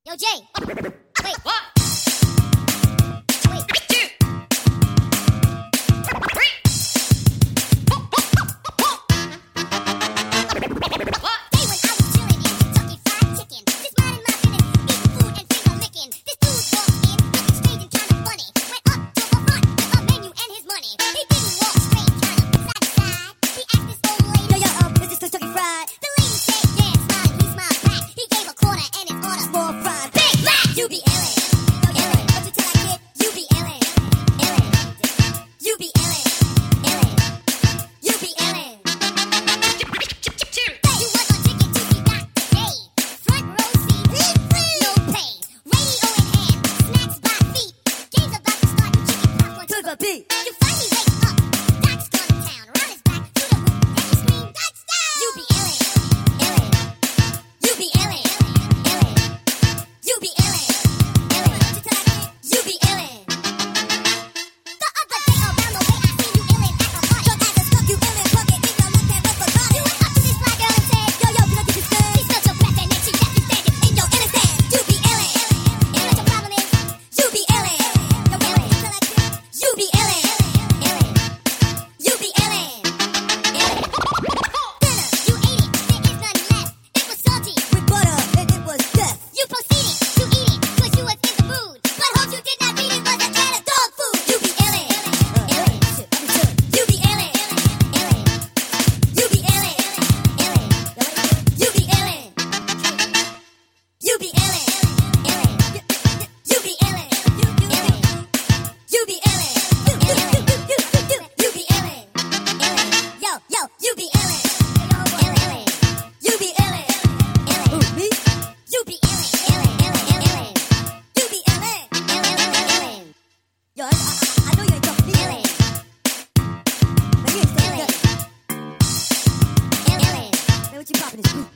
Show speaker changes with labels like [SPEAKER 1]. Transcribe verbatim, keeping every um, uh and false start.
[SPEAKER 1] Yo, Jay. Wait. What? Wait. Two. Three. What? Day when I was chilling in Kentucky Fried Chicken. Just minding my business, eating food and finger licking. This dude walked in, looking strange and kinda funny. Went up to the front with a menu and his money. He didn't walk straight, kinda side to side. He asked this old lady, yo, yo, um, is this Kentucky Fried? The lady said, yeah, smiling, he smiled back. He gave a quarter and his order more fries. Big Mac, you be illin'. Illin'. Don't you tell that kid, you be illin'. Illin'. You be illin'. Illin'. You be illin'. You was on ticket to see Doctor J. Front row seat, no pay. Radio in hand, snacks by feet. Game's about to start, you chicken popcorn to the beat. You finally wake up, Doc's gone to town. Around his back, to the roof, and you scream, touchdown! You be illin'. Illin'. You be illin'. Illin'. You be illin'. Illin'. Don't you tell that kid, you be illin'. The other day around the way, I seen you illin' at a party. Drunk as a skunk, you illin', plug it in your left hand, rub a body. You went up to this fly girl and said, yo, yo, can I get this thing? She smelled your breath and then she left you standing in your innocence. You be illin'. You know what your problem is? You be illin'. Yo, illin'. Tell that kid, you be illin'. Illin'. You be illin'. Illin'. Dinner, you ate it, there is none left. It was salty with butter and it was death. You proceeded to eat it, cause you was in the mood. But hope you did not read it was a can of dog food. You be illin'. Illin'. You be illin'. Illin'. You be illin'. Illin'. You be illin'. You be illin'. Illin'. You be illin'. Illin'. You be illin'. You be illin'. Illin'. Yo, yo, you be illin'. Illin'. You be illin'. Illin'. Me? You be illin'. Illin'. Illin'. Illin'. You be illin'. Illin'. Illin'. Yo, I, I, I know you ain't talking to me. Illin'. But you ain't saying nothing. Illin'. Man, what you poppin' this boot?